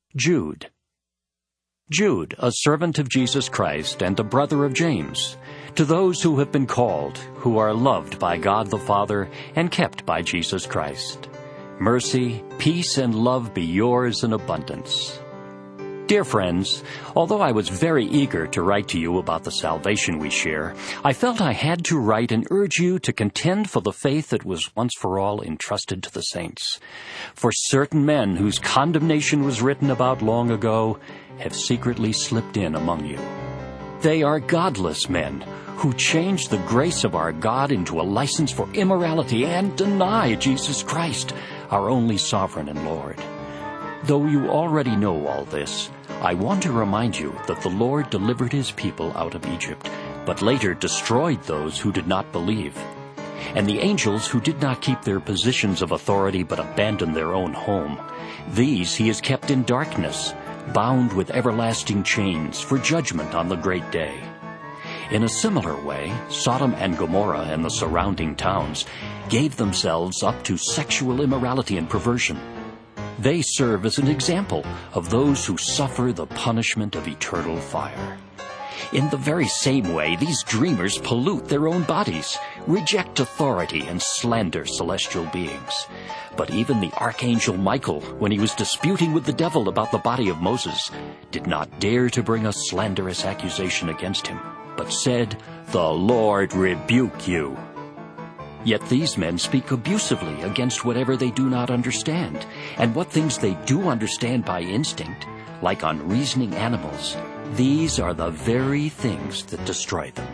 Jude. Jude, a servant of Jesus Christ and a brother of James, to those who have been called, who are loved by God the Father and kept by Jesus Christ. Mercy, peace, and love be yours in abundance. Dear friends, although I was very eager to write to you about the salvation we share, I felt I had to write and urge you to contend for the faith that was once for all entrusted to the saints. For certain men whose condemnation was written about long ago have secretly slipped in among you. They are godless men who change the grace of our God into a license for immorality and deny Jesus Christ, our only sovereign and Lord. Though you already know all this, I want to remind you that the Lord delivered his people out of Egypt, but later destroyed those who did not believe. And the angels who did not keep their positions of authority but abandoned their own home, these he has kept in darkness, bound with everlasting chains for judgment on the great day. In a similar way, Sodom and Gomorrah and the surrounding towns gave themselves up to sexual immorality and perversion. They serve as an example of those who suffer the punishment of eternal fire. In the very same way, these dreamers pollute their own bodies, reject authority, and slander celestial beings. But even the archangel Michael, when he was disputing with the devil about the body of Moses, did not dare to bring a slanderous accusation against him, but said, "The Lord rebuke you." Yet these men speak abusively against whatever they do not understand, and what things they do understand by instinct, like unreasoning animals, these are the very things that destroy them.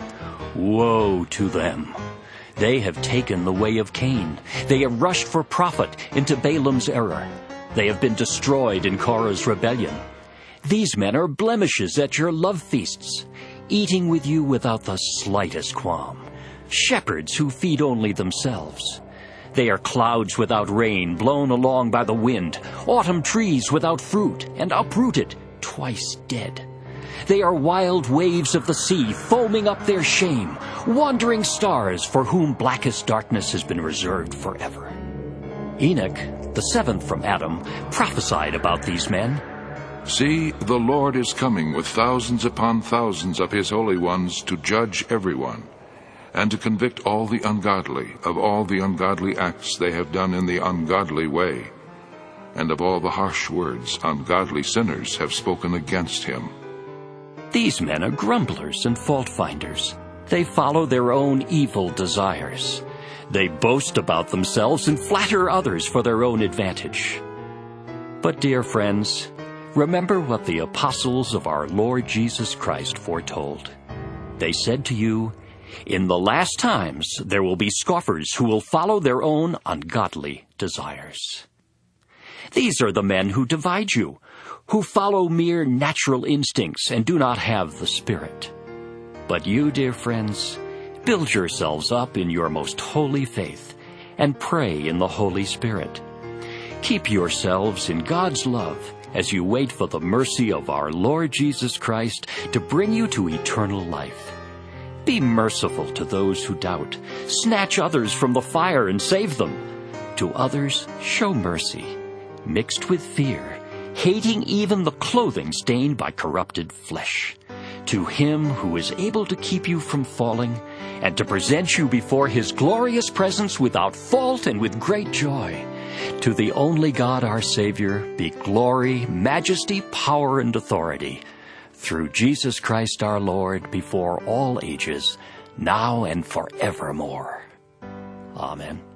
Woe to them! They have taken the way of Cain. They have rushed for profit into Balaam's error. They have been destroyed in Korah's rebellion. These men are blemishes at your love feasts, eating with you without the slightest qualm. Shepherds who feed only themselves. They are clouds without rain, blown along by the wind, autumn trees without fruit, and uprooted, twice dead. They are wild waves of the sea, foaming up their shame, wandering stars for whom blackest darkness has been reserved forever. Enoch, the seventh from Adam, prophesied about these men. See, the Lord is coming with thousands upon thousands of his holy ones to judge everyone, and to convict all the ungodly of all the ungodly acts they have done in the ungodly way, and of all the harsh words ungodly sinners have spoken against him. These men are grumblers and fault-finders. They follow their own evil desires. They boast about themselves and flatter others for their own advantage. But, dear friends, remember what the apostles of our Lord Jesus Christ foretold. They said to you, "In the last times there will be scoffers who will follow their own ungodly desires." These are the men who divide you, who follow mere natural instincts and do not have the Spirit. But you, dear friends, build yourselves up in your most holy faith and pray in the Holy Spirit. Keep yourselves in God's love as you wait for the mercy of our Lord Jesus Christ to bring you to eternal life. Be merciful to those who doubt. Snatch others from the fire and save them. To others, show mercy, mixed with fear, hating even the clothing stained by corrupted flesh. To him who is able to keep you from falling and to present you before his glorious presence without fault and with great joy. To the only God our Savior be glory, majesty, power, and authority, through Jesus Christ our Lord, before all ages, now and forevermore. Amen.